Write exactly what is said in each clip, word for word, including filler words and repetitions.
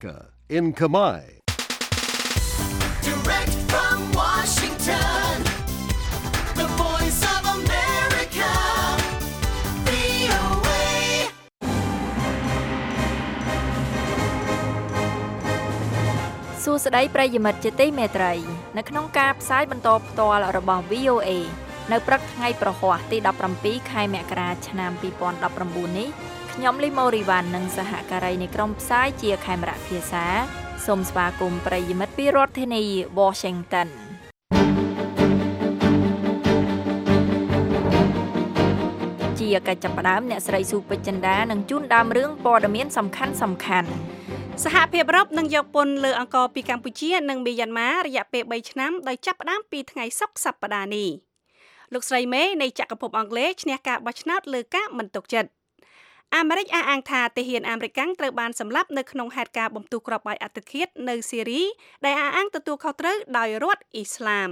America in Khmer. Direct from Washington, the voice of America, វី អូ เอសួស្តីប្រិយមិត្តជាទីមេត្រីនៅក្នុងការផ្សាយបន្តផ្ទាល់របស់ វី អូ เอ នៅព្រឹកថ្ងៃប្រហ័សទីដប់ប្រាំពីរខែមករាឆ្នាំពីរពាន់ដប់ប្រាំបួននេះខ្ញុំលីម៉ូរីវ៉ាន់និងសហការីនៃក្រុមផ្សាយជាខេមរៈភាសាសូមស្វាគមន៍ប្រិយមិត្តពីរដ្ឋធានី Washington ជាកិច្ចចាប់ផ្ដើមអ្នកស្រីស៊ូពេជ្រចិន្តានឹងជូនដើមរឿងព័ត៌មានសំខាន់សំខាន់សហភាពអឺរ៉ុបនឹងយកពន្ធលើអង្គរពីកម្ពុជានិងមីយ៉ាន់ម៉ារយៈពេលបីឆ្នាំដោយចាប់ផ្ដើមពីថ្ងៃសុក្រសប្តាហ៍នេះលោកស្រីមេនៃចក្រភពអង់គ្លេសឈ្នះការបោះឆ្នោតលើការមិនទុកចិត្តអាមេរិកអះអាងថាទាហានអាមេរិកត្រូវបានសម្លាប់នៅក្នុងហេតុការណ៍បំទុះគ្រាប់បែកអត្តឃាតនៅស៊ីរីដែលអះអាងទទួលខុសត្រូវដោយរដ្ឋអ៊ីស្លាម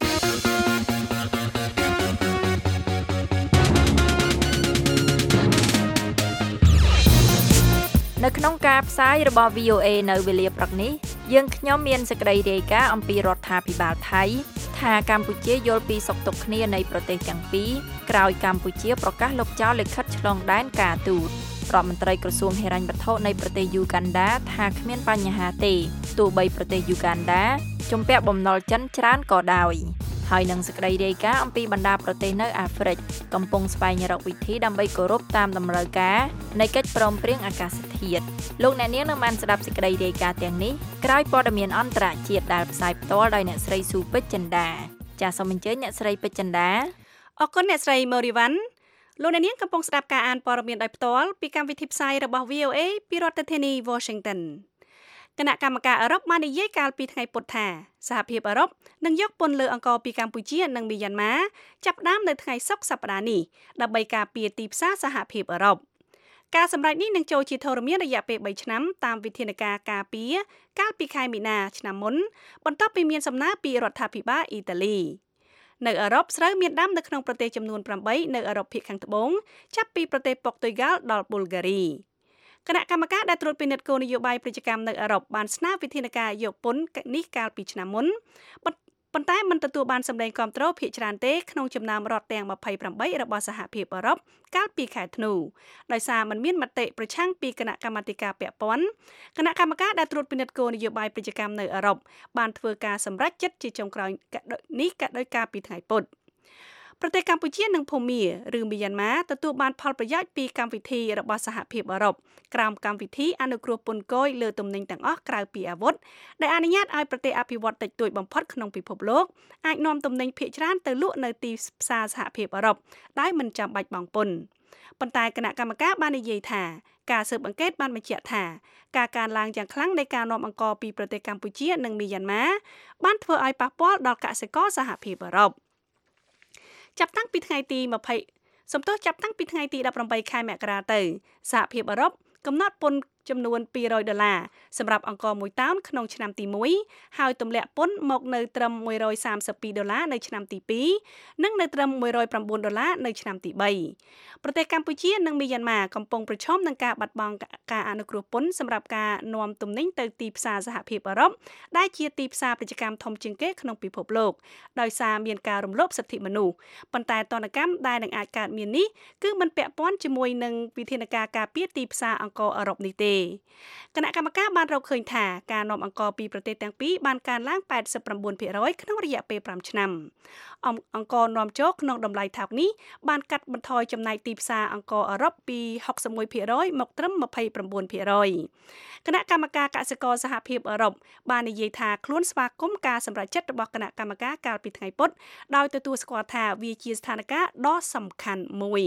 នៅក្នុងការផ្សាយរបស់ វី អូ เอ នៅវេលាព្រឹកនេះយើងខ្ញុំមានសេចក្តីរាយការណ៍អំពីរដ្ឋាភិបាលថៃថាកម្ពុជាយល់ពីសុខទុក្ខគ្នានៃប្រទេសទាំងពីរក្រោយកម្ពុជាប្រកាសលុបចោលលិខិតឆ្លងដែនការទូតរដ្ឋមន្ត្រីក្រសួងហិរញ្ញវត្ថុនៃប្រទេសយូហ្គាន់ដាថាគ្មានបញ្ហាទេទោះបីប្រទេសយូហ្គាន់ដាជំពាក់បំណុលចិនច្រើនក៏ដោយហើយនឹងសេចក្តីរាយការណ៍អំពីបណ្ដាប្រទេសនៅអាហ្វ្រិកកំពុងស្វែងរកវិធីដើម្បីគោរពតាមតម្រូវការនៃកិច្ចព្រមព្រៀងអាកាសធាតុលោកអ្នកនាងនឹងបានស្ដាប់សេចក្តីរាយការណ៍ទាំងនេះក្រោយព័ត៌មានអន្តរជាតិដែលផ្សាយផ្ទាល់ដោយអ្នកស្រីស៊ូពេជ្រចិន្តាចាសសូមអញ្ជើញអ្នកស្រីពេជ្រចិន្តាអរគុណអ្នកស្រីម៉ូរីវ៉ាន់លោកអ្នកនាងកំពុងស្ដាប់ការអានព័ត៌មានដោយផ្ទាល់ពីកម្មវិធីផ្សាយរបស់ វី អូ เอ ពីរដ្ឋធានី Washingtonគណៈកម្មការអឺរ៉ុបបាននិយាយកាលពីថ្ងៃពុធថាសហភាពអឺរ៉ុបនឹងយកពន្ធលើអង្គរពីកម្ពុជានិងមីយ៉ាន់ម៉ាចាប់ផ្ដើមនៅថ្ងៃសុក្រសប្តាហ៍នេះដើម្បីការពារទីផ្សារសហភាពអឺរ៉ុបការសម្រេចនេះនឹងចូលជាធរមានរយៈពេលបីឆ្នាំតាមវិធានការការពារកាលពីខែមីនាឆ្នាំមុនបន្ទាប់ពីមានសំណើពីរដ្ឋាភិបាលអ៊ីតាលីនៅអឺរ៉ុបស្រូវមានដាំនៅក្នុងប្រទេសចំនួនប្រាំបីនៅអឺរ៉ុបភាគខាងត្បូងចាប់ពីប្រទេសប៉ុកទុយហ្គាល់ដល់ប៊ុលហ្គារីគណៈកម្មការដែលត្រួតពិនិត្យគោលនយោបាយពាណិជ្ជកម្មនៅអឺរ៉ុបបានស្នើវិធានការយកពន្ធនេះកាលពីឆ្នាំមុនប៉ុន្តែមិនទទួលបានសម្លេងគាំទ្រភាគច្រើនទេក្នុងចំណោមរដ្ឋទាំងម្ភៃប្រាំបីរបស់សហភាពអឺរ៉ុបកាលពីខែធ្នូដោយសារมันមានមតិប្រឆាំងពីគណៈកម្មាធិការពាក់ព័ន្ធគណៈកម្មការដែលត្រួតពិនិត្យគោលនយោបាយពាណិជ្ជកម្មនៅអឺរ៉ុបបានធ្វើការសម្រេចចិត្តជាចុងក្រោយនេះដោយការពីថ្ងៃពុធប្រទេសកម្ពុជានិងភូមាឬមីយ៉ាន់ម៉ាទទួលបានផលប្រយោជន៍ពីកម្មវិធីរបស់សហភាពអឺរ៉ុបក្រោមកម្មវិធីអនុគ្រោះពន្ធគយលើទំនិញទាំងអស់ក្រៅពីអាវុធដែលអនុញ្ញាតឲ្យប្រទេសអភិវឌ្ឍន៍តិចតួចបំផុតក្នុងពិភពលោកអាចនាំទំនិញភាគច្រើនទៅលក់នៅទីផ្សារសហភាពអឺរ៉ុបដោយមិនចាំបាច់បង់ពន្ធប៉ុន្តែគណៈកម្មការបាននិយាយថាការស៊ើបអង្កេតបានបញ្ជាក់ថាការកើនឡើងយ៉ាងខ្លាំងនៃការនាំអង្ករពីប្រទេសកម្ពុជានិងមីយ៉ាន់ម៉ាបានធ្វើឲ្យប៉ះពាល់ដល់កសិករសហភាពអឺរ៉ុបចាប់តាំងពីថ្ងៃទី20សំទោសចាប់តាំងពីថ្ងៃទីដប់ប្រាំបីខែមករាទៅសហភាពអឺរ៉ុបកំណត់ពន្ធចំនួនពីររយដុល្លារសម្រាប់អង្គរមួយតោនក្នុងឆ្នាំទីមួយហើយទម្លាក់ពន្ធមកនៅត្រឹមមួយរយសាមសិបពីរដុល្លារនៅឆ្នាំទីពីរនិងនៅត្រឹមមួយរយប្រាំបួនដុល្លារនៅឆ្នាំទីបីប្រទេសកម្ពុជានិងមីយ៉ាន់ម៉ាកំពុងប្រឈមនឹងការបាត់បង់ការអនុគ្រោះពន្ធសម្រាប់ការនាំទំនិញទៅទីផ្សារសហភាពអឺរ៉ុបដែលជាទីផ្សារពាណិជ្ជកម្មធំជាងគេក្នុងពិភពលោកដោយសារមានការរំលោភសិទ្ធិមនុស្សប៉ុន្តែទណ្ឌកម្មដែលនឹងអាចកើតមាននេះគឺមិនពាក់ព័ន្ធជាមួយនឹងវិធានការការពារទីផ្សារអង្គរអឺរ៉ុបនេះទេគណៈកម្មការបានរកឃើញថាការនាំអង្ករពីប្រទេសទាំងពីរបានកើនឡើងប៉ែតសិបប្រាំបួនភាគរយក្នុងរយៈពេលប្រាំឆ្នាំអង្ករនាំចូលក្នុងតម្លៃថោកនេះបានកាត់បន្ថយចំណែកទីផ្សារអង្ករអឺរ៉ុបពីហុកសិបមួយភាគរយមកត្រឹមម្ភៃប្រាំបួនភាគរយគណៈកម្មការកសិករសហភាពអឺរ៉ុបបាននិយាយថាខ្លួនស្វាគមន៍ការសម្រេចចិត្តរបស់គណៈកម្មការកាលពីថ្ងៃពុធដោយទទួលស្គាល់ថាវាជាស្ថានភាពដ៏សំខាន់មួយ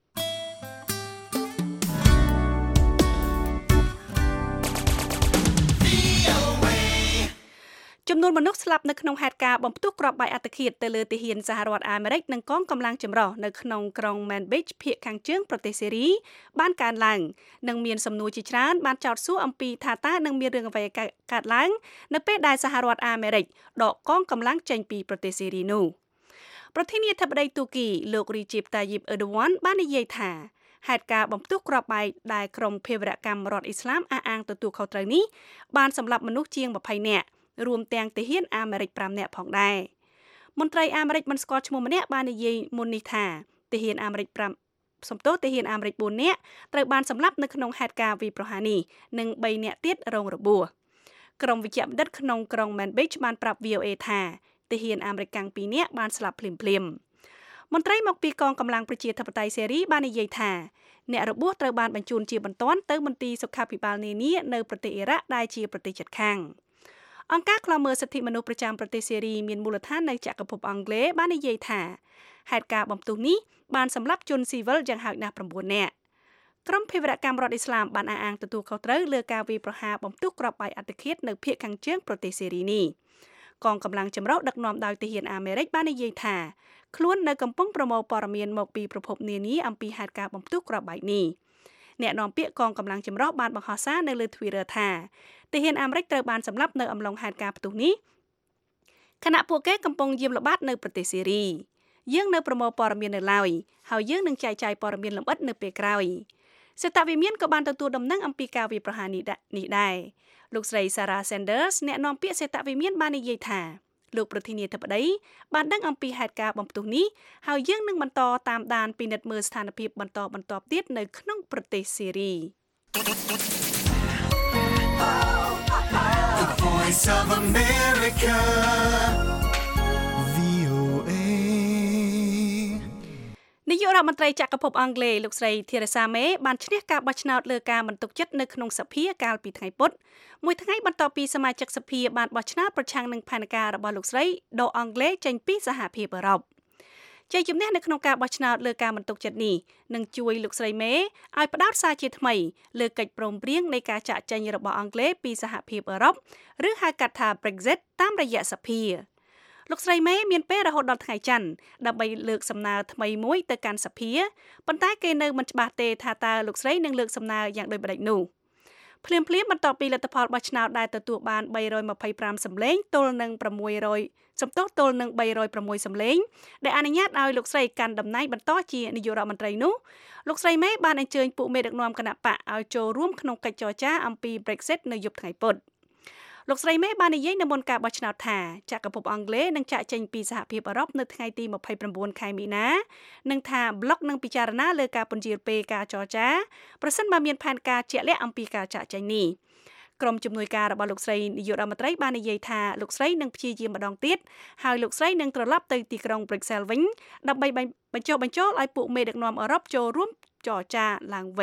ចំនួនមនុស្សស្លាប់នៅក្នុងហេតុការណ៍បំផ្ទុះគ្រាប់បែកអត្តឃាតទៅលើទាហានសហរដ្ឋអាមេរិកនិងកងកម្លាំងចម្រុះនៅក្នុងក្រុង Manbij ភាគខាងជើងប្រទេសសេរីបានកើនឡើងនិងមានសំណួរជាច្រើនបានចោទសួរអំពីថាតើនឹងមានរឿងអ្វីកើតឡើងនៅពេលដែលសហរដ្ឋអាមេរិកដកកងកម្លាំងចេញពីប្រទេសសេរីនោះប្រធានាធិបតីទូគីលោក Recep Tayyip Erdogan បាននិយាយថាហេតុការណ៍បំផ្ទុះគ្រាប់បែកដែលក្រុមភេរវកម្មរដ្ឋអ៊ីស្លាមអះអាងទទួលខុសត្រូវនេះបានសម្លាប់មនុស្សជាង20នាក់រួមទាំងទាហានអាមេរិក5នាក់ផងដែរមន្ត្រីអាមេរិកមិនស្គាល់ឈ្មោះម្នាក់បាននិយាយមុននេះថាទាហានអាមេរិក5សំទោសទាហានអាមេរិក4នាក់ត្រូវបានសម្លាប់នៅក្នុងហេតុការណ៍វាយប្រហារនេះនិង3នាក់ទៀតរងរបួសក្រុមវិជ្ជបណ្ឌិតក្នុងក្រុង Manbij បានប្រាប់ វី អូ អេ ថាទាហានអាមេរិកកាំង2នាក់បានស្លាប់ភ្លាមៗមន្ត្រីមកពីកងកម្លាំងប្រជាធិបតេយ្យសេរីបាននិយាយថាអ្នករបួសត្រូវបានបញ្ជូនជាបន្ទាន់ទៅមន្ទីរសុខាភិបាលនានានៅប្រទេសអ៊ីរ៉ាក់ដែលជាប្រទេសជិតខាងអង្គការឃ្លាំមើលសិទ្ធិមនុស្សប្រចាំប្រទេសសេរីមានមូលដ្ឋាននៅចក្រភពអង់គ្លេសបាននិយាយថាហេតុការណ៍បំផ្ទុះនេះបានសម្លាប់ជនស៊ីវិលយ៉ាងហោចណាស់9នាក់ក្រុមភេរវកម្មរដ្ឋអ៊ីស្លាមបានអះអាងទទួលខុសត្រូវលើការវាយប្រហារបំផ្ទុះគ្រាប់បែកអត្តឃាតនៅភាគខាងជើងប្រទេសសេរីនេះកងកម្លាំងចម្រុះដឹកនាំដោយទាហានអាមេរិកបាននិយាយថាខ្លួននៅកំពុងប្រមូលព័ត៌មានមកពីប្រភពនានាអំពីហេតុការណ៍បំផ្ទុះគ្រាប់បែកនេះអ្នកនាំពាក្យកងកម្លាំងចម្រុះបានបង្ហោះសារនៅលើ Twitter ថាទាហានអាមេរិកត្រូវបានសម្លាប់នៅអំឡុងហេតុការណ៍ផ្ទុះនេះខណៈពួកគេកំពុងយាមល្បាតនៅប្រទេសសេរីយើងនៅប្រមូលព័ត៌មាននៅឡើយហើយយើងនឹងចែកចាយព័ត៌មានលម្អិតនៅពេលក្រោយសេតវិមានក៏បានទទួលដំណឹងអំពីការវាយប្រហារនេះដែរលោកស្រី Sarah Sanders អ្នកនាំពាក្យសេតវិមានបាននិយាយថាលោកប្រធានាធិបតីបានដឹងអំពីហេតុការណ៍បំផ្ទុះនេះហើយយើងនឹងបន្តតាមដានពិនិត្យមើលស្ថានភាពបន្តបន្ទាប់ទៀតនៅក្នុងប្រទេសសេរី The Voice of America វី អូ เอនាយករដ្ឋមន្ត្រីចក្រភពអង់គ្លេសលោកស្រី Theresa May បានឈ្នះការបោះឆ្នោតលើការមិនទុកចិត្តនៅក្នុងសភាកាលពីថ្ងៃពុធមួយថ្ងៃបន្ទាប់ពីសមាជិកសភាបានបោះឆ្នោតប្រឆាំងនឹងផែនការរបស់លោកស្រីដកអង់គ្លេសចេញពីសហភាពអឺរ៉ុបជ័យជំនះនៅក្នុងការបោះឆ្នោតលើការមិនទុកចិត្តនេះនឹងជួយលោកស្រី May ឲ្យផ្ដោតសារជាថ្មីលើកិច្ចព្រមព្រៀងនៃការចាកចេញរបស់អង់គ្លេសពីសហភាពអឺរ៉ុបឬហៅកាត់ថា Brexit តាមរយៈសភាលោកស្រី May មានពេលរហូតដល់ថ្ងៃច័ន្ទដើម្បីលើកសំណើថ្មីមួយទៅកាន់សភាប៉ុន្តែគេនៅមិនច្បាស់ទេថាតើលោកស្រីនឹងលើកសំណើយ៉ាងដូចម្តេចនោះភ្លាមៗបន្ទាប់ពីលទ្ធផលបោះឆ្នោតដែលទទួលបាន325សម្លេងទល់នឹង600សំទោសទល់នឹង306សម្លេងដែលអនុញ្ញាតឲ្យលោកស្រីកាន់តំណែងបន្តជានាយករដ្ឋមន្ត្រីនោះលោកស្រី May បានអញ្ជើញពួកមេដឹកនាំគណបកឲ្យចូលរួមក្នុងកិច្ចចរចាអំពី Brexit នៅយប់ថ្ងៃពុធលោកស្រី May បាននិយាយនៅមុនការបោះឆ្នោតថាចក្រភពអង់គ្លេសនឹងចាកចេញពីសហភាពអឺរ៉ុបនៅថ្ងៃទី29ខែមីនានិងថាប្លុកនឹងពិចារណាលើការពន្យាលពេលការចរចាប្រសិនបើមានផែនការជាក់លាក់អំពីការចាកចេញនេះក្រុមជំនួយការរបស់លោកស្រីនាយករដ្ឋមន្ត្រីបាននិយាយថាលោកស្រីនឹងព្យាយាមម្ដងទៀតហើយលោកស្រីនឹងត្រឡប់ទៅទីក្រុង Brussels វិញដើម្បីបញ្ចុះបញ្ចូលឲ្យពួកមេដឹកនាំអឺរ៉ុបចូលរួមចរចាឡើងវិញ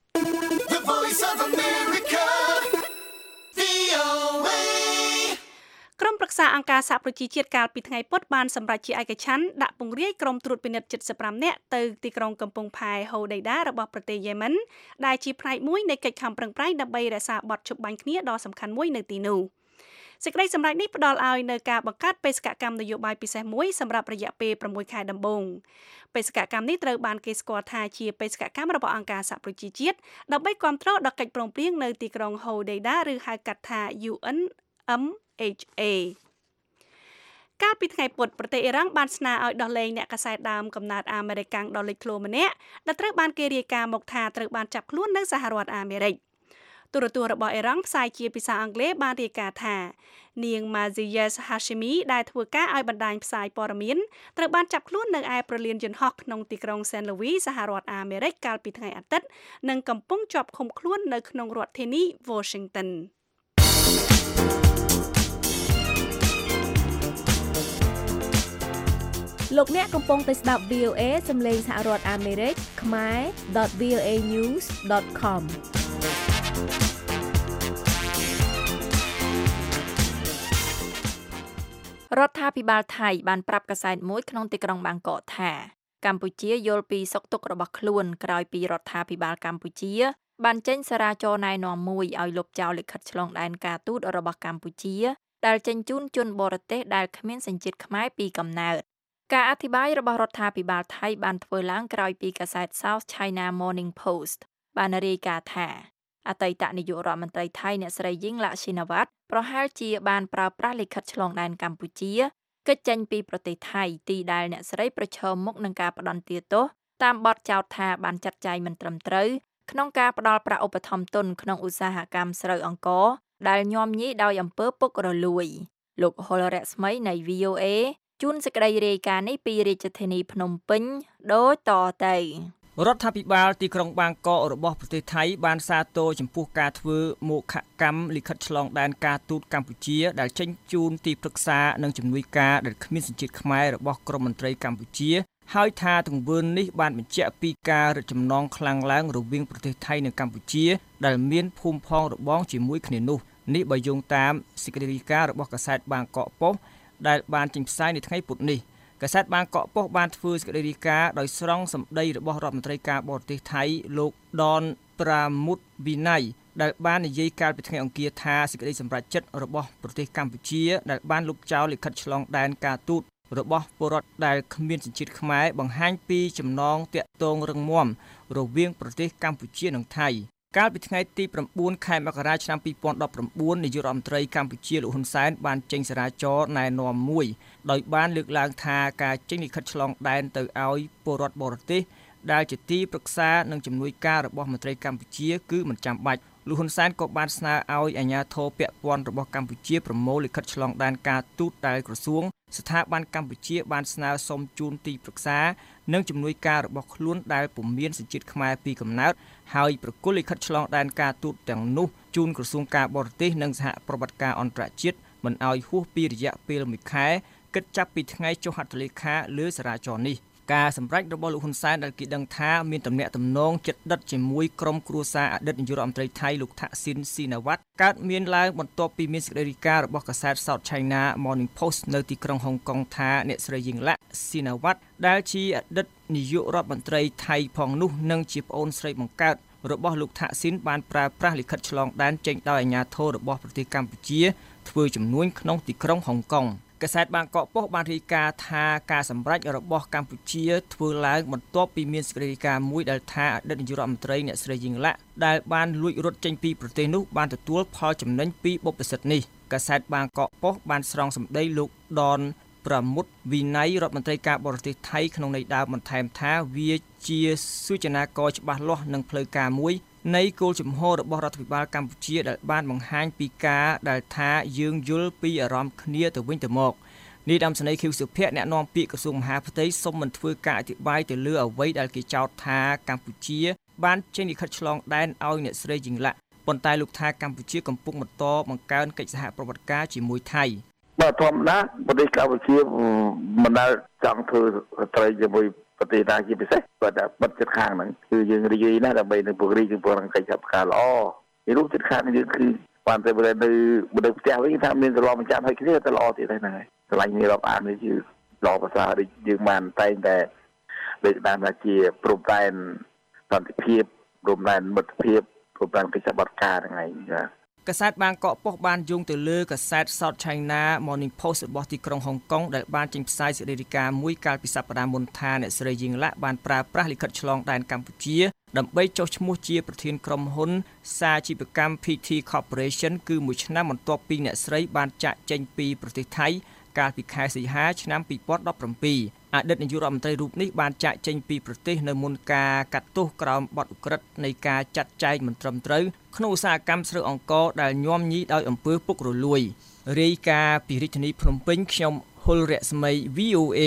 The Voice of America វី អូ เอក្រុមប្រឹក្សាអង្គការសហប្រជាជាតិកាលពីថ្ងៃពុធបានសម្រេចជាឯកច្ឆន្ទដាក់ពង្រាយក្រុមត្រួតពិនិត្យ75នាក់ទៅទីក្រុងកំពង់ផែហូដេដារបស់ប្រទេសយេម៉ិនដែលជាផ្នែកមួយនៃកិច្ចខំប្រឹងប្រែងដើម្បីរក្សាបទជប់បាញ់គ្នាដ៏សំខាន់មួយនៅទីនោះសេចក្តីសម្រេចនេះផ្ដល់ឲ្យនៅការបង្កើតបេសកកម្មនយោបាយពិសេសមួយសម្រាប់រយៈពេល6ខែដំបូងបេសកកម្មនេះត្រូវបានគេស្គាល់ថាជាបេសកកម្មរបស់អង្គការសហប្រជាជាតិដើម្បីគាំទ្រដល់កិច្ចព្រមព្រៀងនៅទីក្រុងហូដេដាឬហៅកាត់ថា យូ អិន អឹម អេច អេ កាលពីថ្ងៃពុធប្រទេសអ៊ីរ៉ង់បានស្នើឲ្យដោះលែងអ្នកកាសែតដើមកំណើតអាមេរិកដ៏លេចធ្លោម្នាក់ដែលត្រូវបានគេរាយការណ៍មកថាត្រូវបានចាប់ខ្លួននៅសហរដ្ឋអាមេរិកទូរទស្សន៍របស់អ៊ីរ៉ង់ផ្សាយជាភាសាអង់គ្លេសបានរាយការណ៍ថានាង Maziyeh Hashemi ដែលធ្វើការឲ្យបណ្ដាញផ្សាយព័ត៌មានត្រូវបានចាប់ខ្លួននៅឯប្រលានយន្តហោះក្នុងទីក្រុង Saint Louis សហរដ្ឋអាមេរិកកាលពីថ្ងៃអាទិត្យនិងកំពុងជាប់ឃុំខ្លួននៅក្នុងរដ្ឋធានី Washington លោកអ្នកកំពុងតែស្ដាប់ វី អូ អេ សំឡេងសហរដ្ឋអាមេរិកខ្មែរ .វី អូ เอ news .com រដ្ឋាភិបាលថៃបានប្រាប់កាសែតមួយក្នុងទីក្រុងបាងកកថាកម្ពុជាយល់ពីសុខទុក្ខរបស់ខ្លួនក្រោយពីរដ្ឋាភិបាលកម្ពុជាបានចេញសារាចរណែនាំមួយឲ្យលុបចោលលិខិតឆ្លងដែនការទូតរបស់កម្ពុជាដែលចេញជូនជនបរទេសដែលគ្មានសញ្ជាតិខ្មែរពីកំណើតការអធិប្បាយរបស់រដ្ឋាភិបាលថៃបានធ្វើឡើងក្រោយពីកាសែត South China Morning Post បានរាយការណ៍ថាអតីតនាយករដ្ឋមន្ត្រីថៃអ្នកស្រីយីងឡាក់ឈីណាវ៉ាត់ប្រហែលជាបានប្រើប្រាស់លិខិតឆ្លងដែនកម្ពុជាគេចចេញពីប្រទេសថៃទីដែលអ្នកស្រីប្រឈមមុខនឹងការផ្ដន្ទាទោសតាមបទចោទថាបានចាត់ចែងមិនត្រឹមត្រូវក្នុងការផ្ដល់ប្រាក់ឧបត្ថម្ភទុនក្នុងឧស្សាហកម្មស្រូវអង្ករដែលញោមញីដោយអំពើពុករលួយលោកហុលរស្មីនៃ វី អូ เอ ជួនសេចក្តីរាយការណ៍នេះពីរាជធានីភ្នំពេញដូចតទៅរដ្ឋាភិបាលទីក្រុងបាងកករបស់ប្រទេសថៃបានសាទរចំពោះការធ្វើមោឃកម្មលិខិតឆ្លងដែនការទូតកម្ពុជាដែលចេញជូនទីប្រឹក្សានិងជំនួយការដែលគ្មានសញ្ជាតិខ្មែររបស់ក្រមមន្ត្រីកម្ពុជាហើយថាទង្វើនេះបានបញ្ជាក់ពីការរឹតចំណងខ្លាំងឡើងរវាងប្រទេសថៃនិងកម្ពុជាដែលមានភូមិផងរបងជាមួយគ្នានោះនេះបើយោងតាមសេចក្តីរាយការណ៍របស់កាសែតបាងកកប៉ុស្តិ៍ដែលបានចេញផ្សាយនៅថ្ងៃពុធនេះកាសែតបាងកកប៉ុស្តិ៍បានធ្វើសេចក្តីរាយការណ៍ដោយស្រង់សម្ដីរបស់រដ្ឋមន្ត្រីការបរទេសថៃលោកដនប្រាមុតវិន័យដែលបាននិយាយកាលពីថ្ងៃអង្គារថាសេចក្តីសម្រេចចិត្តរបស់ប្រទេសកម្ពុជាដែលបានលុបចោលលិខិតឆ្លងដែនការទូតរបស់ពលរដ្ឋដែលគ្មានសញ្ជាតិខ្មែរបង្ហាញពីចំណងតាក់ទងរឹងមាំរវាងប្រទេសកម្ពុជានិងថៃកាលពីថ្ងៃទី៩ខែមករាឆ្នាំពីរពាន់ដប់ប្រាំបួននាយករដ្ឋមន្ត្រីកម្ពុជាលោកហ៊ុនសែនបានចេញសារចរណ៍ណែនាំមួយដោយបានលើកឡើងថាការចេញលិខិតឆ្លងដែនទៅឲ្យពលរដ្ឋបរទេសដែលជាទីប្រឹក្សានិងជំនួយការរបស់មន្ត្រីកម្ពុជាគឺមិនចាំបាច់លោកហ៊ុនសែនក៏បានស្នើឲ្យអាជ្ញាធរពាក់ព័ន្ធរបស់កម្ពុជាប្រមូលលិខិតឆ្លងដែនការទូតដែលក្រសួងស្ថាប័នកម្ពុជាបានស្នើសុំជូនទីប្រឹក្សានិងជំនួយការរបស់ខ្លួនដែលពុំមានសញ្ជាតិខ្មែរពីកំណើតហើយប្រគល់លិខិតឆ្លងដែនការទូតទាំងនោះជូនក្រសួងការបរទេសនិងសហប្រតិបត្តិការអន្តរជាតិមិនឲ្យហួសពីរយៈពេលមួយខែគិតចាប់ពីថ្ងៃចុះហត្ថលេខាលើសារចរណ៍នេះការសម្រេចរបស់លោកហ៊ុនសែនដែលគេដឹងថាមានទំនាក់ទំនងជិតដិតជាមួយក្រុមគ្រួសារអតីតនាយករដ្ឋមន្ត្រីថៃលោកថាក់ស៊ីនស៊ីណាវ៉ាត់កើតមានឡើងបន្ទាប់ពីមានសេចក្តីរាយការណ៍របស់កាសែត South China Morning Post នៅទីក្រុងហុងកុងថាអ្នកស្រីយីងឡាក់ស៊ីណាវ៉ាត់ដែលជាអតីតនាយករដ្ឋមន្ត្រីថៃផងនោះនិងជាប្អូនស្រីបង្កើតរបស់លោកថាក់ស៊ីនបានប្រើប្រាស់លិខិតឆ្លងដែនចេញដោយអាជ្ញាធររបស់ប្រទេសកម្ពុជាធ្វើជំនួញក្នុងទីក្រុងហុងកុងកាសែតបាងកកប៉ុស្តិ៍បានរាយការណ៍ថាការសម្រេចរបស់កម្ពុជាធ្វើឡើងបន្ទាប់ពីមានសេចក្តីរាយការណ៍មួយដែលថាអតីតនាយករដ្ឋមន្ត្រីអ្នកស្រីយីងឡាក់ដែលបានលួចរត់ចេញពីប្រទេសនោះបានទទួលផលចំណេញពីបុព្វសិទ្ធិនេះកាសែតបាងកកប៉ុស្តិ៍បានស្រង់សម្ដីលោកដនប្រាមុតវិន័យរដ្ឋមន្ត្រីការបរទេសថៃក្នុងន័យដើមបន្ថែមថាវាជាសួចនាករច្បាស់លាស់និងផ្លូវការមួយនៃគោលជំហររបស់រដ្ឋាភិបាលកម្ពុជាដែលបានបង្ហាញពីការដែលថាយើងយល់ពីអារម្មណ៍គ្នាទៅវិញទៅមកនេះដើមសេនីយ៍ខៀវសុភ័ក្រអ្នកនាំពាក្យក្រសួងមហាផ្ទៃសូមមិនធ្វើការអធិប្បាយទៅលើអ្វីដែលគេចោទថាកម្ពុជាបានចេញលិខិតឆ្លងដែនឲ្យអ្នកស្រីយីងឡាក់ប៉ុន្តែលោកថាកម្ពុជាកំពុងបន្តបង្កើនកិច្ចសហប្រតិបត្តិការជាមួយថៃបាទធម្មតាប្រទេសកម្ពុជាមិនដែលចង់ធ្វើត្រីជាមួយប្រទេសណាជាពិសេសគាត់តែបិទចិត្តខាងហ្នឹងគឺយើងរីករាយណាស់ដើម្បីនឹងពង្រីកចំពោះកិច្ចសហការល្អពីរូបចិត្តខាងនេះគឺបានតែបើនៅនៅផ្ទះវិញថាមានត្រឡប់មកចាំឲ្យគ្នាទៅល្អទៀតហ្នឹងហើយឆ្លាញ់នេះរាប់អាននេះគឺល្អភាសាដូចយើងបានតែងតែលើកឡើងថាជាព្រំដែនសន្តិភាពព្រំដែនមិត្តភាពព្រំដែនកិច្ចសហប្រតិបត្តិការហ្នឹងហើយចាកាសែតបាងកកប៉ុស្តិ៍បានយោងទៅលើកាសែត South China Morning Post របស់ទីក្រុងហុងកុងដែលបានចេញផ្សាយសេចក្តីរាយការណ៍មួយកាលពីសប្តាហ៍មុនថាអ្នកស្រីយីងឡាក់បានប្រើប្រាស់លិខិតឆ្លងដែនកម្ពុជាដើម្បីចុះឈ្មោះជាប្រធានក្រុមហ៊ុនសាជីវកម្ម P T Corporation គឺមួយឆ្នាំបន្ទាប់ពីអ្នកស្រីបានចាក់ចេញពីប្រទេសថៃកាលពីខែសីហាឆ្នាំពីរពាន់ដប់ប្រាំពីរអតីតនាយករដ្ឋមន្ត្រីរូបនេះបានចាក់ចេញពីប្រទេសនៅមុនការកាត់ទោសក្រោមបទឧក្រិដ្ឋនៃការចាត់ចែងមិនត្រឹមត្រូវក្នុងឧស្សាហកម្មស្រូវអង្ករដែលញោមញីដោយអំពើពុករលួយរាយការណ៍ពីរាជធានីភ្នំពេញខ្ញុំហុលរស្មី វី អូ เอ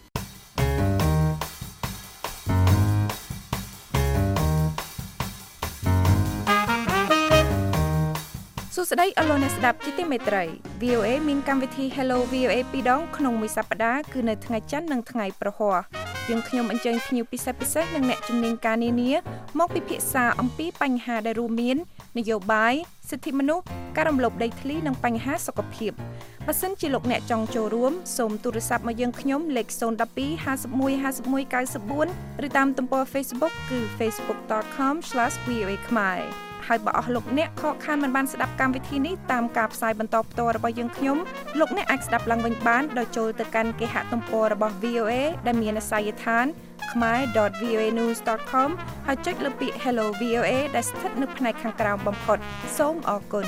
សួស្តីអស់លោកអ្នកស្ដាប់ជាទីមេត្រី វី អូ เอ មានកម្មវិធី Hello វី អូ เอ ពីរដងក្នុងមួយសប្តាហ៍គឺនៅថ្ងៃច័ន្ទនិងថ្ងៃប្រហ័សយើងខ្ញុំអញ្ជើញភ្ញៀវពិសេសពិសេសនិងអ្នកជំនាញការនានាមកពិភាក្សាអំពីបញ្ហាដែលរួមមាននយោបាយសិទ្ធិមនុស្សការរំលោភដីធ្លីនិងបញ្ហាសុខភាពបើសិនជាលោកអ្នកចង់ចូលរួមសូមទូរស័ព្ទមកយើងខ្ញុំលេខศูนย์ หนึ่ง สอง ห้า หนึ่ง ห้า หนึ่ง เก้า สี่ឬតាមទំព័រ Facebook គឺ facebook dot com slash v o a khmerហើយបើអស់លោកអ្នកខកខានមិនបានស្ដាប់កម្មវិធីនេះតាមការផ្សាយបន្តផ្ទាល់របស់យើងខ្ញុំលោកអ្នកអាចស្ដាប់ឡើងវិញបានដោយចូលទៅកាន់គេហទំព័ររបស់ វី អូ เอ ដែលមានអាសយដ្ឋាន khmer dot v o a news dot com ហើយចុចលើពាក្យ Hello វី អូ เอ ដែលស្ថិតនៅផ្នែកខាងក្រោមបំផុតសូមអរគុណ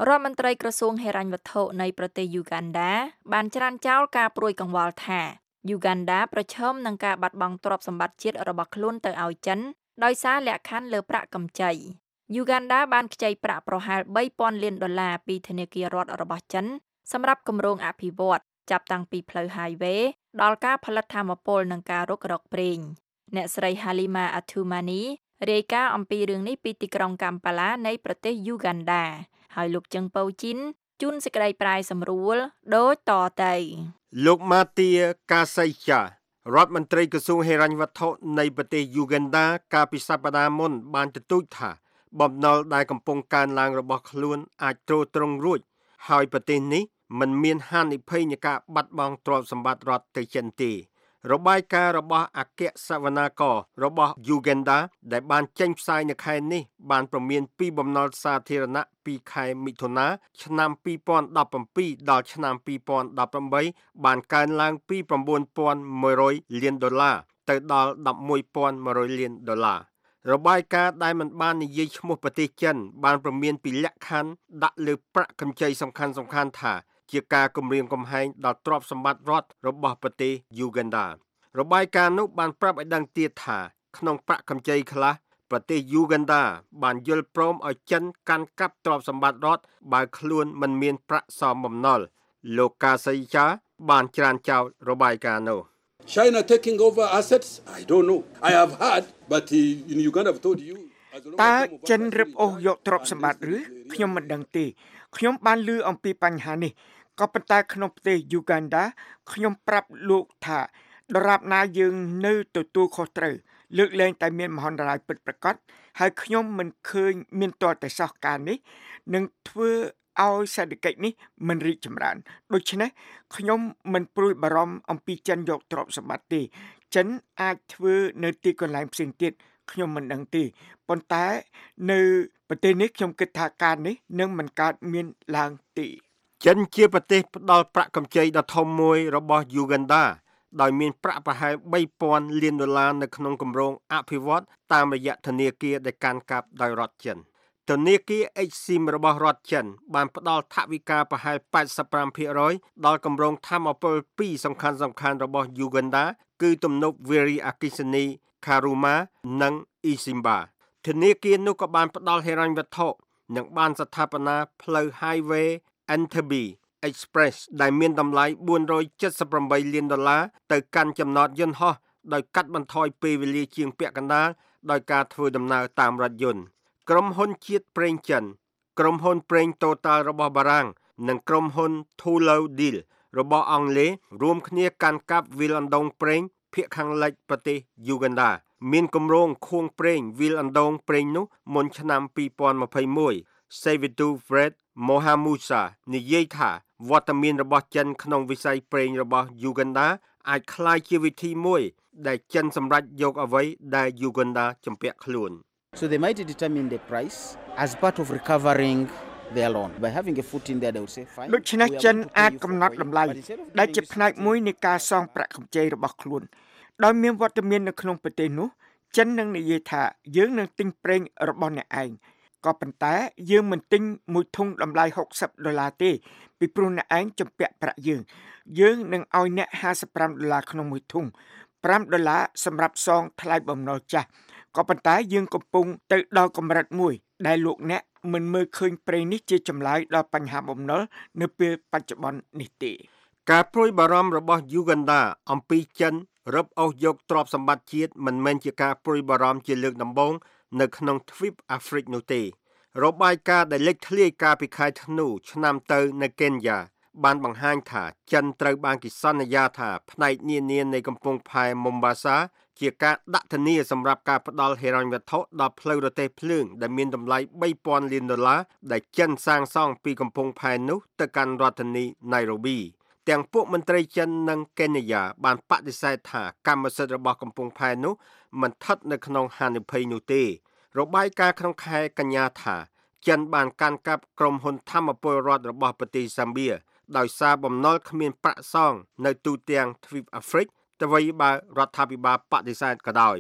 រដ្ឋមន្ត្រីក្រសួងហិរញ្ញវត្ថុនៃប្រទេសយូហ្គាន់ដាបានច្រានចោលការព្រួយកង្វល់ថាយូហ្គាន់ដាប្រឈមនឹងការបាត់បង់ទ្រព្យសម្បត្តិជាតិរបស់ខ្លួនទៅឲ្យចិនដោយសារលក្ខខណ្ឌលើប្រាក់កម្ចីយូហ្គាន់ដាបានខ្ចីប្រាក់ប្រហែលបីពាន់លានដុល្លារពីធនាគាររដ្ឋរបស់ចិនសម្រាប់គម្រោងអភិវឌ្ឍន៍ចាប់តាំងពីផ្លូវ highway ដល់ការផលិតថាមពលនិងការរុករកប្រេងអ្នកស្រី Halima Athumani រាយការណ៍អំពីរឿងនេះពីទីក្រុងកាំប៉ាឡានៃប្រទេសយូហ្គាន់ដាហើយលោកជឹងពៅជីនជូនសេចក្តីប្រាយសម្រួលដូចតទៅលោកម៉ាទាកាសៃចារដ្ឋមន្ត្រីក្រសួងហិរញ្ញវត្ថុនៃប្រទេសយូហ្គាន់ដាកាលពីសប្តាហ៍មុនបានទទូចថាបំណុលដែលកំពុងកើនឡើងរបស់ខ្លួនអាចទ្រទ្រង់រួចហើយប្រទេសនេះមិនមានហានិភ័យនៃការបាត់បង់ទ្រព្យសម្បត្តិរដ្ឋទៅចិនទេរបាយការណ៍របស់អគ្គសវនាកររបស់ Uganda ដែលបានចេញផ្សាយនៅខែនេះបានព្រមានពីបំណុលសាធារណៈពីខែមិថុនាឆ្នាំពីរពាន់ដប់ប្រាំពីរដល់ឆ្នាំពីរពាន់ដប់ប្រាំបីបានកើនឡើងពី៩ពាន់មួយរយលានដុល្លារទៅដល់ដប់មួយពាន់មួយរយលានដុល្លាររបាយការណ៍ដែលមិនបាននិយាយឈ្មោះប្រទេសចិនបានព្រមានពីលក្ខខណ្ឌដាក់លើប្រាក់កម្ចីសំខាន់សំខាន់ថាជាការគំរាមកំហែងដល់ទ្រព្យសម្បត្តិរដ្ឋរបស់ប្រទេសយូហ្គាន់ដារបាយការណ៍នោះបានប្រាប់ឲ្យដឹងទៀតថាក្នុងប្រាក់កម្ចីខ្លះប្រទេសយូហ្គាន់ដាបានយល់ព្រមឲ្យចិនកាន់កាប់ទ្រព្យសម្បត្តិរដ្ឋបើខ្លួនមិនមានប្រាក់សមបំណុលលោកកាសីចាបានច្រានចោលរបាយការណ៍នោះ China taking over assets I don't know I have heard but in Uganda I've told you តើចិនរឹបអូសយកទ្រព្យសម្បត្តិឬខ្ញុំមិនដឹងទេខ្ញុំបានឮអំពីបញ្ហានេះក៏ប៉ុន្តែក្នុងប្រទេសយូហ្គាន់ដាខ្ញុំប្រាប់លោកថាដរាបណាយើងនៅទទួលខុសត្រូវលើកលែងតែមានមហន្តរាយពិតប្រាកដហើយខ្ញុំមិនឃើញមានតតែសោះការនេះនឹងធ្វើឲ្យសេដ្ឋកិច្ចនេះមិនរីកចម្រើនដូច្នេះខ្ញុំមិនព្រួយបារម្ភអំពីចិនយកទ្រព្យសម្បត្តិទេចិនអាចធ្វើនៅទីកន្លែងផ្សេងទៀតខ្ញុំមិនដឹងទេប៉ុន្តែនៅប្រទេសនេះខ្ញុំគិតថាការនេះនឹងមិនកើតមានឡើងទេចិនជាប្រទេសផ្ដល់ប្រាក់កម្ចីដ៏ធំមួយរបស់យូហ្គាន់ដាដោយមានប្រាក់ប្រហែលបីពាន់លានដុល្លារនៅក្នុងគម្រោងអភិវឌ្ឍន៍តាមរយៈធនាគារដែលកាន់កាប់ដោយរដ្ឋចិនធនាគារ Exim របស់រដ្ឋចិនបានផ្ដល់ថវិកាប្រហែល八十五ភាគរយដល់គម្រោងថាមពលពីរសំខាន់សំខាន់របស់យូហ្គាន់ដាគឺទំនប់វារីអគ្គិសនី Karuma និង Isimba ធនាគារនោះក៏បានផ្ដល់ហិរញ្ញវត្ថុនិងបានស្ថាបនាផ្លូវ Highway Entebbe Express ដែលមានតម្លៃបួនរយចិតសិបប្រាំបីលានដុល្លារទៅកាន់ចំណតយន្តហោះដោយកាត់បន្ថយពេលវេលាជាងពាក់កណ្ដាលដោយការធ្វើដំណើរតាមរថយន្តក្រុមហ៊ុនជាតិប្រេងចិនក្រុមហ៊ុនប្រេង Total របស់បារាំងនិងក្រុមហ៊ុន Tullow Deal របស់អង់គ្លេសរួមគ្នាកាន់កាប់វិលអណ្ដូងប្រេងភាគខាងលិចប្រទេសយូហ្គាន់ដាមានគម្រោងខួងប្រេងវិលអណ្ដូងប្រេងនោះមុនឆ្នាំពីរពាន់ម្ភៃមួយ Sevitu Fred Mohamusa និយាយថាវត្តមានរបស់ចិនក្នុងវិស័យប្រេងរបស់យូហ្គាន់ដាអាចក្លាយជាវិធីមួយដែលចិនសម្រេចយកអ្វីដែលយូហ្គាន់ដាជំពាក់ខ្លួន So they might determine the price as part of recovering their loan by having a foot in there they would say fine ដូច្នេះចិនអាចកំណត់តម្លៃដែលជាផ្នែកមួយនៃការសងប្រាក់កម្ចីរបស់ខ្លួនដោយមានវត្តមាននៅក្នុងប្រទេសនោះចិននឹងនិយាយថាយើងនឹងទិញប្រេងរបស់អ្នកឯងក៏ប៉ុន្តែយើងមិនទិញមួយធុងតម្លៃហុកសិបដុល្លារទេពីព្រោះអ្នកឯងជំពាក់ប្រាក់យើងយើងនឹងឲ្យអ្នកห้าสิบห้าដុល្លារក្នុងមួយធុងប្រាំដុល្លារសម្រាប់សងថ្លៃបំណុលចាស់ក៏ប៉ុន្តែយើងកំពុងទៅដល់កម្រិតមួយដែលលោកអ្នកមិនមើលឃើញប្រេងនេះជាចម្លើយដល់បញ្ហាបំណុលនៅពេលបច្ចុប្បន្ននេះទេការព្រួយបារម្ភរបស់យូហ្គាន់ដាអំពីចិនរឹបអូសយកទ្រព្យសម្បត្តិជាតិមិនមែនជាការព្រួយបារម្ភជាលើកដំបូងនៅក្នុងទ្វីបអាហ្វ្រិកនោះទេរបាយការណ៍ដែលលេចធ្លាយកាលពីខែធ្នូឆ្នាំទៅនៅកេនយ៉ាបានបង្ហាញថាចិនត្រូវបានគេសន្យាថាផ្នែកនានានៃកំពង់ផែមុំបាសាជាការដាក់ធានាសម្រាប់ការផ្ដល់ហិរញ្ញវត្ថុដល់ផ្លូវរទេះភ្លើងដែលមានតម្លៃបីពាន់លានដុល្លារដែលចិនសាងសង់ពីកំពង់ផែនោះទៅកាន់រដ្ឋធានី Nairobi ទាំងពួកមន្ត្រីចិននិងកេនយ៉ាបានបដិសេធថាកម្មសិទ្ធិរបស់កំពង់ផែនោះមិនស្ថិតនៅក្នុងហានិភ័យនោះទេរបាយការណ៍ក្នុងខែកញ្ញាថាចិនបានកាន់កាប់ក្រុមហ៊ុនថាមពលរដ្ឋរបស់ប្រទេសហ្សាំបៀដោយសារបំណុលគ្មានប្រាក់សងនៅទូទាំងទ្វីបអាហ្វ្រិកទោះបីបើរដ្ឋាភិបាលបដិសេធក៏ដោយ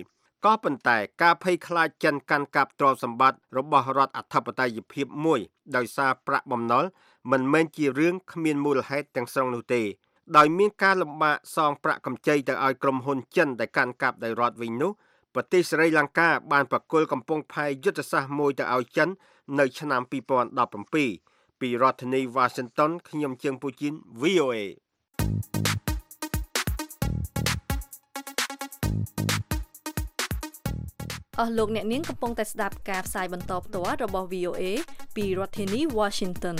ក៏ប៉ុន្តែការភ័យខ្លាចចិនកាន់កាប់ទ្រព្យសម្បត្តិរបស់រដ្ឋអធិបតេយ្យភាពមួយដោយសារប្រាក់បំណុលមិនមែនជារឿងគ្មានមូលហេតុទាំងស្រុងនោះទេដោយមានការលំបាកសងប្រាក់កម្ចីទៅឲ្យក្រុមហ៊ុនចិនដែលកាន់កាប់ដោយរដ្ឋវិញនោះប្រទេសស្រីលង្កាបានប្រគល់កំពង់ផែយុទ្ធសាស្ត្រមួយទៅឲ្យចិននៅឆ្នាំពីរពាន់ដប់ប្រាំពីរពីរដ្ឋធានី Washington ខ្ញុំជើងពូជីន វី អូ เอអស់លោកអ្នកនាងកំពុងតែស្ដាប់ការផ្សាយបន្តផ្ទាល់របស់ វី អូ เอ ពីរដ្ឋធានី Washington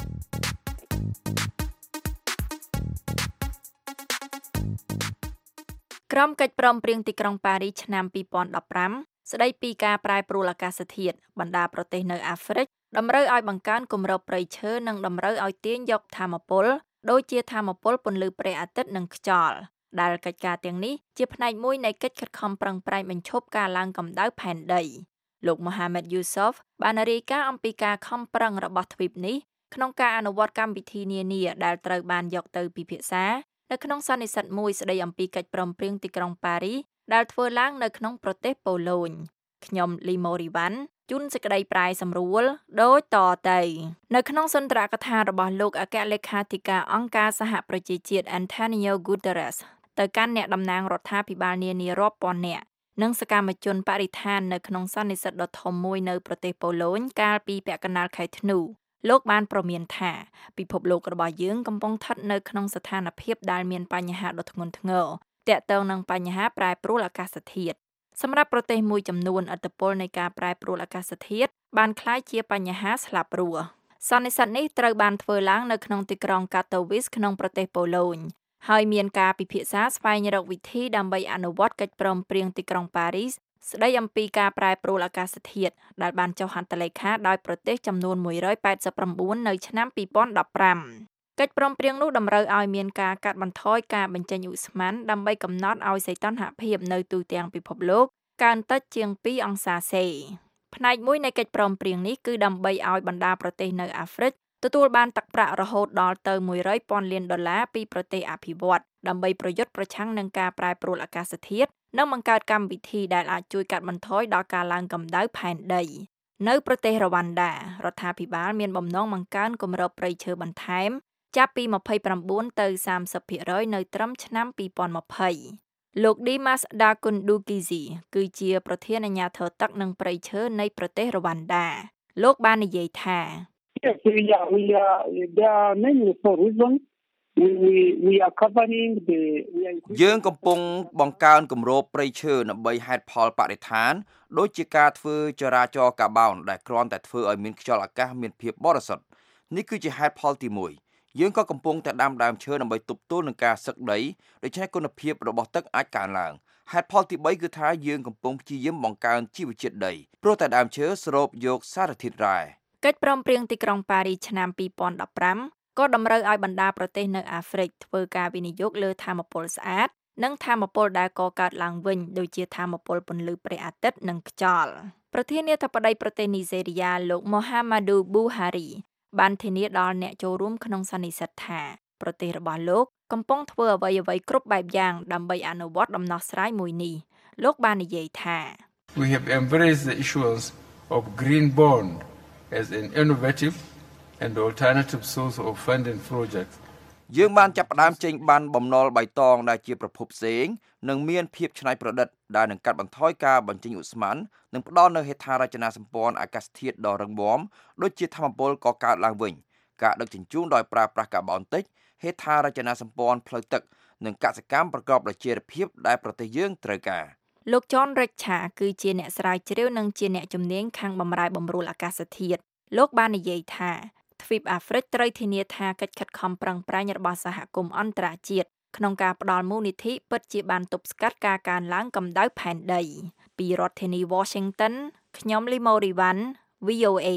ក្រុមកិច្ចព្រមព្រៀងទីក្រុងប៉ារីសឆ្នាំពីរពាន់ដប់ប្រាំស្ដីពីការប្រែប្រួលអាកាសធាតុបណ្ដាប្រទេសនៅអាហ្វ្រិកតម្រូវឲ្យបង្កើនគម្របព្រៃឈើនិងតម្រូវឲ្យទាញយកថាមពលដូចជាថាមពលពន្លឺព្រះអាទិត្យនិងខ្យល់ដែលកិច្ចការទាំងនេះជាផ្នែកមួយនៃកិច្ចខិតខំប្រឹងប្រែងបញ្ឈប់ការឡើងកម្ដៅផែនដីលោក Mohammed Yusuf បានរាយការណ៍អំពីការខំប្រឹងរបស់ទ្វីបនេះក្នុងការអនុវត្តកម្មវិធីនានាដែលត្រូវបានយកទៅពិភាក្សានៅក្នុងសន្និសីទមួយស្ដីអំពីកិច្ចព្រមព្រៀងទីក្រុងប៉ារីសដែលធ្វើឡើងនៅក្នុងប្រទេសប៉ូឡូញខ្ញុំលីម៉ូរីវ៉ាន់ជូនសេចក្តីប្រាយសម្រួលដូចតទៅនៅក្នុងសន្ទរកថារបស់លោកអគ្គលេខាធិការអង្គការសហប្រជាជាតិ Antonio Guterres ទៅកាន់អ្នកតំណាងរដ្ឋាភិបាលនានារាប់ពាន់នាក់និងសកម្មជនបរិស្ថាននៅក្នុងសន្និសីទដ៏ធំមួយនៅប្រទេសប៉ូឡូញកាលពីពាក់កណ្ដាលខែធ្នូលោកបានប្រមានថាពិភពលោករបស់យើងកំពុងស្ថិតនៅក្នុងស្ថានភាពដែលមានបញ្ហាដ៏ធ្ងន់ធ្ងរទាក់ទងនឹងបញ្ហាប្រែប្រួលអាកាសធាតុសម្រាប់ប្រទេសមួយចំនួនឥទ្ធិពលនៃការប្រែប្រួលអាកាសធាតុបានក្លាយជាបញ្ហាស្លាប់រស់សន្និសីទនេះត្រូវបានធ្វើឡើងនៅក្នុងទីក្រុង Katowice ក្នុងប្រទេសប៉ូឡូញហើយមានការពិភាក្សាស្វែងរកវិធីដើម្បីអនុវត្តកិច្ចព្រមព្រៀងទីក្រុងប៉ារីសស្ដីអំពីការប្រែប្រួលអាកាសធាតុដែលបានចុះហត្ថលេខាដោយប្រទេសចំនួនមួយរយប៉ែតសិបប្រាំបួននៅឆ្នាំពីរពាន់ដប់ប្រាំកិច្ចព្រមព្រៀងនោះតម្រូវឲ្យមានការកាត់បន្ថយការបញ្ចេញឧស្ម័នដើម្បីកំណត់ឲ្យសីតុណ្ហភាពនៅទូទាំងពិភពលោកកើនតិចជាងពីរអង្សាសេផ្នែកមួយនៃកិច្ចព្រមព្រៀងនេះគឺដើម្បីឲ្យបណ្ដាប្រទេសនៅអាហ្វ្រិកទទួលបានទឹកប្រាក់រហូតដល់ទៅមួយរយពាន់លានដុល្លារពីប្រទេសអភិវឌ្ឍន៍ដើម្បីប្រយុទ្ធប្រឆាំងនឹងការប្រែប្រួលអាកាសធាតុនិងបង្កើតកម្មវិធីដែលអាចជួយកាត់បន្ថយដល់ការឡើងកម្ដៅផែនដីនៅប្រទេសរវ៉ាន់ដារដ្ឋាភិបាលមានបំណងបង្កើនគម្របព្រៃឈើបន្ថែមចាប់ពីម្ភៃប្រាំបួនទៅសាមសិបភាគរយនៅត្រឹមឆ្នាំពីរពាន់ម្ភៃលោក Dimas Dakundugizi គឺជាប្រធានអាជ្ញាធរទឹកនិងព្រៃឈើនៃប្រទេសរវ៉ាន់ដាលោកបាននិយាយថា Yes, we are, we are, there are many reasons. We, we, we are covering the... We are យើងកំពុងបង្កើនគម្របព្រៃឈើដើម្បីហេតុផលបរិស្ថានដូចជាការធ្វើចរាចរណ៍កាបូនដែលគ្រាន់តែធ្វើឲ្យមានខ្យល់អាកាសមានភាពបរិសុទ្ធនេះគឺជាហេតុផលទីមួយយើងក៏កំពុងតែដាំដើមឈើដើម្បីទប់ទល់នឹងការសឹកដីដូច្នេះគុណភាពរបស់ទឹកអាចកើនឡើងហេតុផលទីបីគឺថាយើងកំពុងព្យាយាមបង្កើនជីវជាតិដីព្រោះតែដើមឈើស្រូបយកសារធាតុរ៉ែកិច្ចព្រមព្រៀងទីក្រុងប៉ារីសឆ្នាំពីរពាន់ដប់ប្រាំក៏តម្រូវឲ្យបណ្ដាប្រទេសនៅអាហ្វ្រិកធ្វើការវិនិយោគលើថាមពលស្អាតនិងថាមពលដែលកកើតឡើងវិញដូចជាថាមពលពន្លឺព្រះអាទិត្យនិងខ្យល់ប្រធានាធិបតីប្រទេសនីហ្សេរីយ៉ាលោក Muhammadu Buhari បានធានាដល់អ្នកចូលរួមក្នុងសន្និសីទថាប្រទេសរបស់លោកកំពុងធ្វើអ្វីៗគ្រប់បែបយ៉ាងដើម្បីអនុវត្តដំណោះស្រាយមួយនេះលោកបាននិយាយថា We have embraced the issues of green bond as an innovative and alternative source of funding projects យើងបានចាប់ផ្ដើមចេញបានបំណុលបៃតងដែលជាប្រភពផ្សេងនិងមានភាពច្នៃប្រឌិតដែលនឹងកាត់បន្ថយការបញ្ចេញឧស្ម័ននិងផ្ដល់នូវហេដ្ឋារចនាសម្ព័ន្ធអាកាសធាតុដ៏រឹងមាំដូចជាថាមពលកកើតឡើងវិញការដឹកជញ្ជូនដោយប្រើប្រាស់កាបូនតិចហេដ្ឋារចនាសម្ព័ន្ធផ្លូវទឹកនិងកសិកម្មប្រកបដោយចីរភាពដែលប្រទេសយើងត្រូវការលោក John Richa គឺជាអ្នកស្រាវជ្រាវនិងជាអ្នកជំនាញខាងបម្រែបម្រួលអាកាសធាតុលោកបាននិយាយថាទ្វីបអាហ្វ្រិកត្រូវធានាថាកិច្ចខិតខំប្រឹងប្រែងរបស់សហគមន៍អន្តរជាតិក្នុងការផ្ដល់មូលនិធិពិតជាបានទប់ស្កាត់ការកើនឡើងកម្ដៅផែនដីពីរដ្ឋធានី Washington ខ្ញុំលីម៉ូរីវ៉ាន់ វី អូ เอ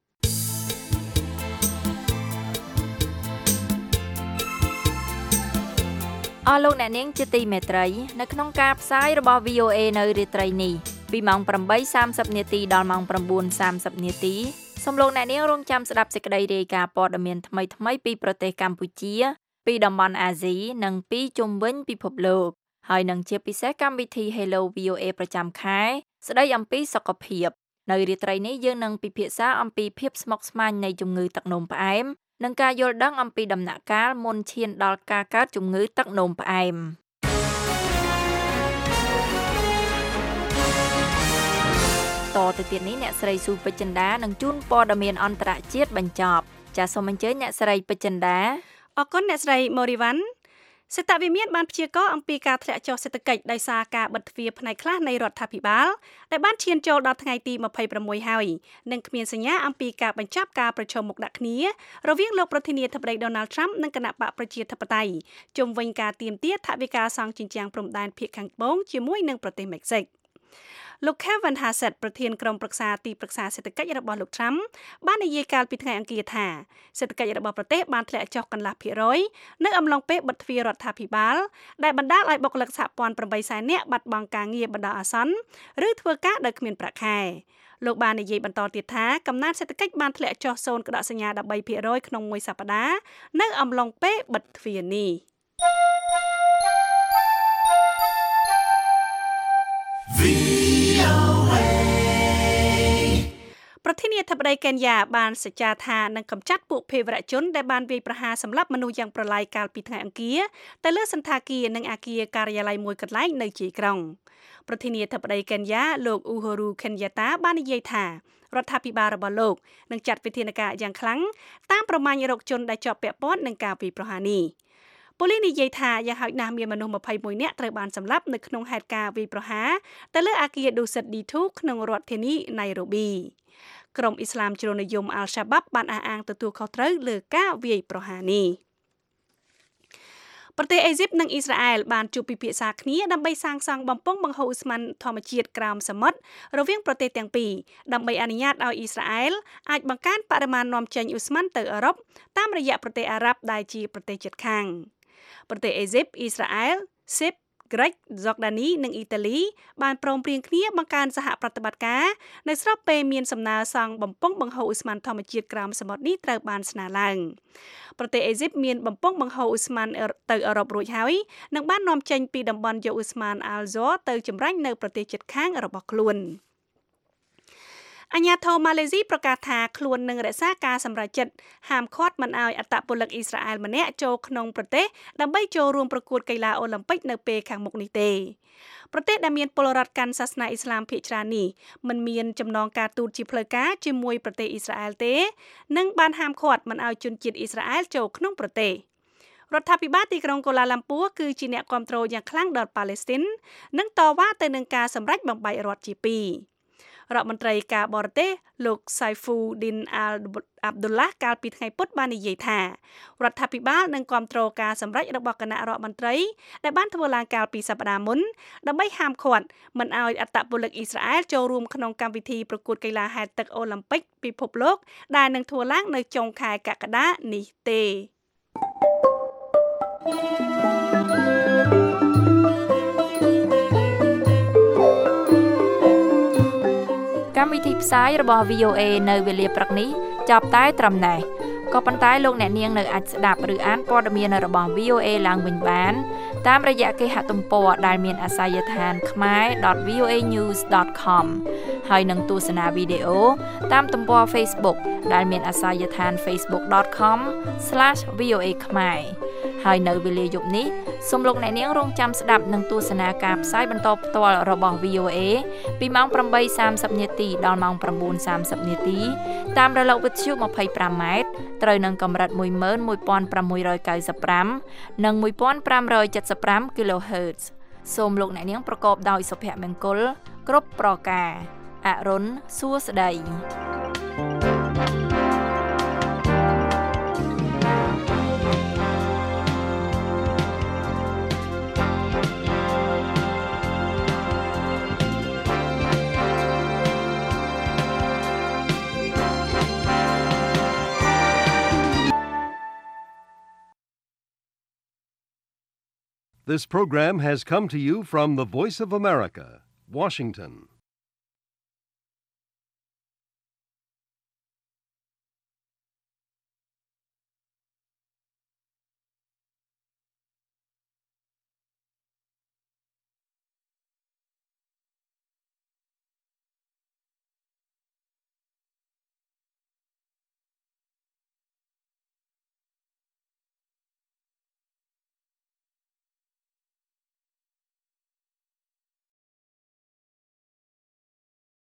អស់លោកអ្នកនាងជាទីមេត្រីនៅក្នុងការផ្សាយរបស់ វី អូ เอ នៅរាត្រីនេះពីម៉ោង ប្រាំបីសាមសិបនាទីដល់ម៉ោង ប្រាំបួនសាមសិបនាទីសូមលោកអ្នកនាងរងចាំស្ដាប់សេចក្តីរាយការណ៍ព័ត៌មានថ្មីៗពីប្រទេសកម្ពុជាពីតំបន់អាស៊ីនិងពីជុំវិញពិភពលោកហើយនឹងជាពិសេសកម្មវិធី Hello វី អូ เอ ប្រចាំខែស្ដីអំពីសុខភាពនៅរាត្រីនេះយើងនឹងពិភាក្សាអំពីភាពស្មុគស្មាញនៃជំងឺទឹកនោមផ្អែមនិងការយល់ដឹងអំពីដំណាក់កាលមុនឈានដល់ការកើតជំងឺទឹកនោមផ្អែមតទៅទៀតនេះអ្នកស្រីស៊ូពេជ្រចិន្តានឹងជូនព័ត៌មានអន្តរជាតិបញ្ចប់ចាសសូមអញ្ជើញអ្នកស្រីពេជ្រចិន្តាអរគុណអ្នកស្រីម៉ូរីវ៉ាន់សេតវិមានបានព្យាករណ៍អំពីការធ្លាក់ចុះសេដ្ឋកិច្ចដោយសារការបិទទ្វារផ្នែកខ្លះនៃរដ្ឋាភិបាលដែលបានឈានចូលដល់ថ្ងៃទីยี่สิบหกហើយនិងគ្មានសញ្ញាអំពីការបញ្ចប់ការប្រជុំមុខដាក់គ្នារវាងលោកប្រធានាធិបតី Donald Trump និងគណៈបកប្រជាធិបតេយ្យជុំវិញការទាមទារថវិកាសង់ជញ្ជាំងព្រំដែនភាគខាងត្បូងជាមួយនឹងប្រទេសមិចស៊ិកលោក Kevin Hassett ប្រធានក្រុមប្រឹក្សាទីប្រឹក្សាសេដ្ឋកិច្ចរបស់លោក Trump បាននិយាយកាលពីថ្ងៃអង្គារថាសេដ្ឋកិច្ចរបស់ប្រទេសបានធ្លាក់ចុះកន្លះភាគរយនៅអំឡុងពេលបិទទ្វាររដ្ឋាភិបាលដែលបណ្ដាលឲ្យបុគ្គលិកសហព័ន្ធ eightសែននាក់បាត់បង់ការងារបណ្ដោះអាសន្នឬធ្វើការដោយគ្មានប្រាក់ខែលោកបាននិយាយបន្តទៀតថាកំណើនសេដ្ឋកិច្ចបានធ្លាក់ចុះศูนย์កដកសញ្ញា13ភាគរយក្នុងមួយសប្តាហ៍នៅអំឡុងពេលបិទទ្វារនេះប្រធានាធិបតីកេនយ៉ាបានសច្ចាថានឹងកម្ចាត់ពួកភេរវជនដែលបានវាយប្រហារសម្លាប់មនុស្សយ៉ាងប្រឡាយកាលពីថ្ងៃអង្គារទៅលើសន្តាគារនិងអគារការិយាល័យមួយកន្លែងនៅជាយក្រុងប្រធានាធិបតីកេនយ៉ាលោកអ៊ូហូរូខេនយ៉ាតាបាននិយាយថារដ្ឋាភិបាលរបស់លោកនឹងចាត់វិធានការយ៉ាងខ្លាំងតាមប្រមាញរោគជនដែលជាប់ពាក់ព័ន្ធនឹងការវាយប្រហារនេះប៉ូលីសនិយាយថាយ៉ាងហោចណាស់មានមនុស្សยี่สิบเอ็ดនាក់ត្រូវបានសម្លាប់នៅក្នុងហេតុការណ៍វាយប្រហារទៅលើអគារ Dusit ឌី ทู ក្នុងរដ្ឋធានី Nairobi ក្រុមអ៊ីស្លាមជ្រុលនិយម Al-Shabaab បានអះអាងទទួលខុសត្រូវលើការវាយប្រហារនេះប្រទេសអេស៊ីបនិងអ៊ីស្រាអែលបានជួបពិភាក្សាគ្នាដើម្បីសាងសង់បំពង់បង្ហូរឧស្ម័នធម្មជាតិក្រោមសមុទ្ររវាងប្រទេសទាំងពីរដើម្បីអនុញ្ញាតឲ្យអ៊ីស្រាអែលអាចបង្កើនបរិមាណនាំចេញឧស្ម័នទៅអឺរ៉ុបតាមរយៈប្រទេសអារ៉ាប់ដែលជាប្រទេសជិតខាងប្រទេសអេស៊ីបអ៊ីស្រាអែលស៊ីបក្រិចហ្សកដានីនិងអ៊ីតាលីបានព្រមព្រៀងគ្នាបង្កើនសហប្រតិបត្តិការនៅស្របពេលមានសំណើសង់បំពង់បង្ហូរឧស្ម័នធម្មជាតិក្រោមសមុទ្រនេះត្រូវបានស្នើឡើងប្រទេសអេស៊ីបមានបំពង់បង្ហូរឧស្ម័នទៅអឺរ៉ុបរួចហើយនិងបាននាំចេញពីតំបន់យកឧស្ម័នអាល់ហ្ស័រទៅចម្រាញ់នៅប្រទេសជិតខាងរបស់ខ្លួនអាញាធរម៉ាឡេស៊ីប្រកាសថាខ្លួននឹងរក្សាការសម្រេចចិត្តហាមឃាត់មិនឲ្យអត្តពលិកអ៊ីស្រាអែលម្នាក់ចូលក្នុងប្រទេសដើម្បីចូលរួមប្រកួតកីឡាអូឡ িম্প ិកនៅពេលខាងមុខនេះទេប្រទេសដែលមានពលរដ្ឋកាន់សាសនាអ៊ីស្លាមភាគច្រើននេះមិនមានចំណងការទូតជាផ្លូវការជាមួយប្រទេសអ៊ីស្រាអែលទេនិងបានហាមឃាត់មិនឲ្យជនជាតិអ៊ីស្រាអែលចូលក្នុងប្រទេសរដ្ឋាភិបាលទីក្រុងកូឡាឡាំពួរគឺជាអ្នកគាំទ្រយ៉ាងខ្លាំងដល់ប៉ាឡេស្ទីននិងតវ៉ាទៅនឹងការសម្រេចបំបែករដ្ឋជាពីររដ្ឋមន្ត្រីការបរទេសលោក Saifuddin Abdullah កាលពីថ្ងៃពុធបាននិយាយថារដ្ឋាភិបាលនឹងគាំទ្រការសម្រេចរបស់គណៈរដ្ឋមន្ត្រីដែលបានធ្វើឡើងកាលពីសប្តាហ៍មុនដើម្បីហាមឃាត់មិនឲ្យអត្តពលិកអ៊ីស្រាអែលចូលរួមក្នុងកម្មវិធីប្រកួតកីឡាហែលទឹកអូឡ িম্প ិកពិភពលោកដែលនឹងធ្វើឡើងនៅចុងខែកក្កដានេះទេកម្មវិធីផ្សាយរបស់ វី អូ เอ នៅវេលាព្រឹកនេះចាប់តែត្រឹមណេះក៏ប៉ុន្តែលោកអ្នកនាងនៅអាចស្ដាប់ឬអានព័ត៌មានរបស់ វី អូ เอ ឡើងវិញបានតាមរយៈគេហទំព័រដែលមានអាសយដ្ឋាន khmer dot v o a news dot com ហើយនឹងទស្សនាវីដេអូតាមទំព័រ Facebook ដែលមានអាសយដ្ឋាន facebook dot com slash v o a khmer ហើយនៅវេលាយប់នេះសូមលោកអ្នកនាងរងចាំស្ដាប់និងទស្សនាការផ្សាយបន្តផ្ទាល់របស់ វី អូ เอ ពីម៉ោងeight thirtyនាទីដល់ម៉ោងnine thirtyនាទីតាមរលកវិទ្យុtwenty-fiveម៉ែត្រត្រូវនឹងកម្រិតone one five nine fiveនិងfifteen seventy-five គីឡូហឺតซ์សូមលោកអ្នកនាងប្រកបដោយសុភមង្គលគ្រប់ប្រការអរុនសួស្តី This program has come to you from the Voice of America, Washington.